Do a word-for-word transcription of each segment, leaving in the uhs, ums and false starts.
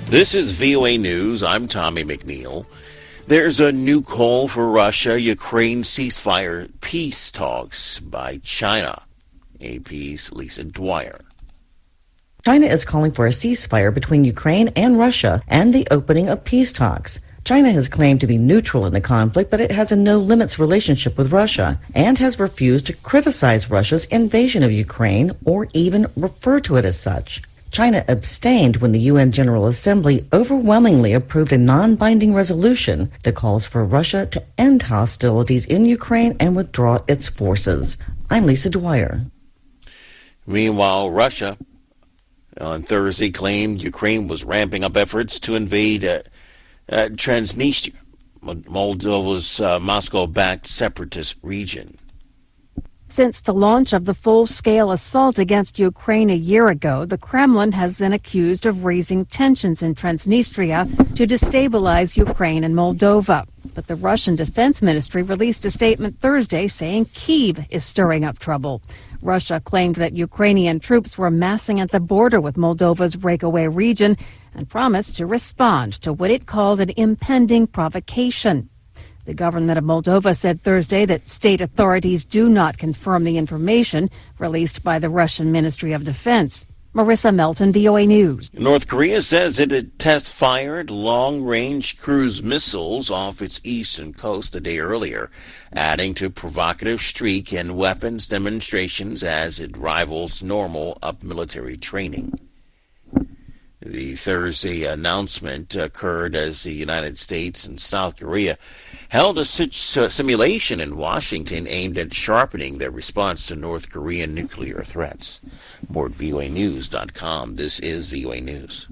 This is V O A News. I'm Tommy McNeil. There's a new call for Russia-Ukraine ceasefire peace talks by China. A P's Lisa Dwyer. China is calling for a ceasefire between Ukraine and Russia and the opening of peace talks. China has claimed to be neutral in the conflict, but it has a no-limits relationship with Russia and has refused to criticize Russia's invasion of Ukraine or even refer to it as such. China abstained when the U N General Assembly overwhelmingly approved a non-binding resolution that calls for Russia to end hostilities in Ukraine and withdraw its forces. I'm Lisa Dwyer. Meanwhile, Russia on Thursday claimed Ukraine was ramping up efforts to invade uh, uh, Transnistria, Moldova's uh, Moscow-backed separatist region. Since the launch of the full-scale assault against Ukraine a year ago, the Kremlin has been accused of raising tensions in Transnistria to destabilize Ukraine and Moldova. But the Russian Defense Ministry released a statement Thursday saying Kyiv is stirring up trouble. Russia claimed that Ukrainian troops were massing at the border with Moldova's breakaway region and promised to respond to what it called an impending provocation. The government of Moldova said Thursday that state authorities do not confirm the information released by the Russian Ministry of Defense. Marissa Melton, V O A News. North Korea says it had test-fired long-range cruise missiles off its eastern coast a day earlier, adding to provocative streak in weapons demonstrations as it rivals normal up military training. The Thursday announcement occurred as the United States and South Korea held a simulation in Washington aimed at sharpening their response to North Korean nuclear threats. More at V O A news dot com. This is V O A News.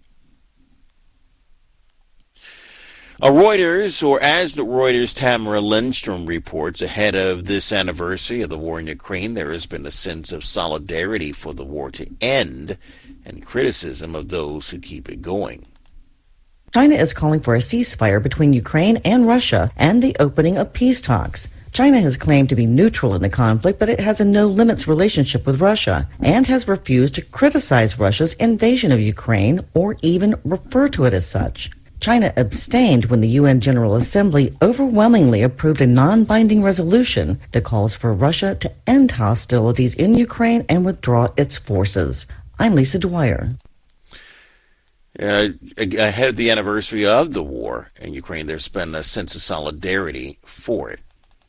A Reuters, or as the Reuters' Tamara Lindstrom reports, ahead of this anniversary of the war in Ukraine, there has been a sense of solidarity for the war to end and criticism of those who keep it going. China is calling for a ceasefire between Ukraine and Russia and the opening of peace talks. China has claimed to be neutral in the conflict, but it has a no-limits relationship with Russia and has refused to criticize Russia's invasion of Ukraine or even refer to it as such. China abstained when the U N General Assembly overwhelmingly approved a non-binding resolution that calls for Russia to end hostilities in Ukraine and withdraw its forces. I'm Lisa Dwyer. Uh, ahead of the anniversary of the war in Ukraine, there's been a sense of solidarity for it.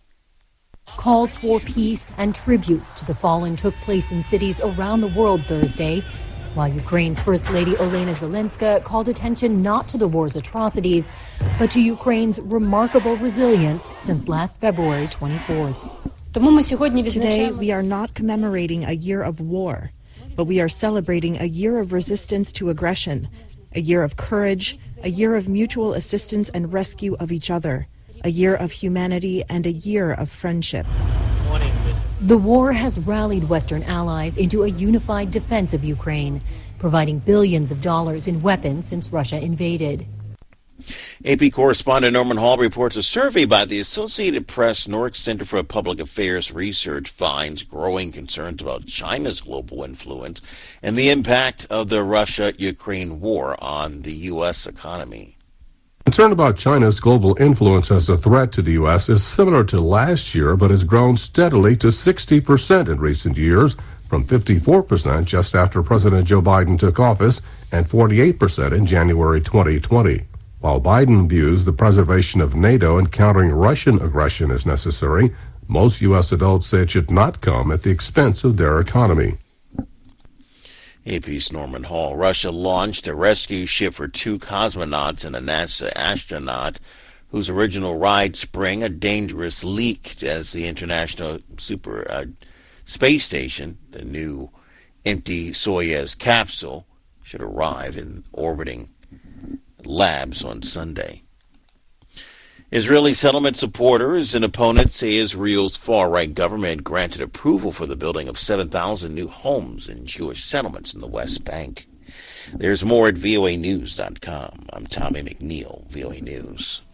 Calls for peace and tributes to the fallen took place in cities around the world Thursday, while Ukraine's First Lady Olena Zelenska called attention not to the war's atrocities, but to Ukraine's remarkable resilience since last February twenty-fourth. Today, we are not commemorating a year of war, but we are celebrating a year of resistance to aggression, a year of courage, a year of mutual assistance and rescue of each other, a year of humanity, and a year of friendship. The war has rallied Western allies into a unified defense of Ukraine, providing billions of dollars in weapons since Russia invaded. A P correspondent Norman Hall reports a survey by the Associated Press Nordic Center for Public Affairs Research finds growing concerns about China's global influence and the impact of the Russia-Ukraine war on the U S economy. Concern about China's global influence as a threat to the U S is similar to last year, but has grown steadily to sixty percent in recent years, from fifty-four percent just after President Joe Biden took office and forty-eight percent in January twenty twenty. While Biden views the preservation of NATO and countering Russian aggression as necessary, most U S adults say it should not come at the expense of their economy. A P's Norman Hall. Russia launched a rescue ship for two cosmonauts and a NASA astronaut whose original ride sprang a dangerous leak as the International Super uh, Space Station, the new empty Soyuz capsule, should arrive in orbiting labs on Sunday. Israeli settlement supporters and opponents say Israel's far-right government granted approval for the building of seven thousand new homes in Jewish settlements in the West Bank. There's more at V O A news dot com. I'm Tommy McNeil, V O A News.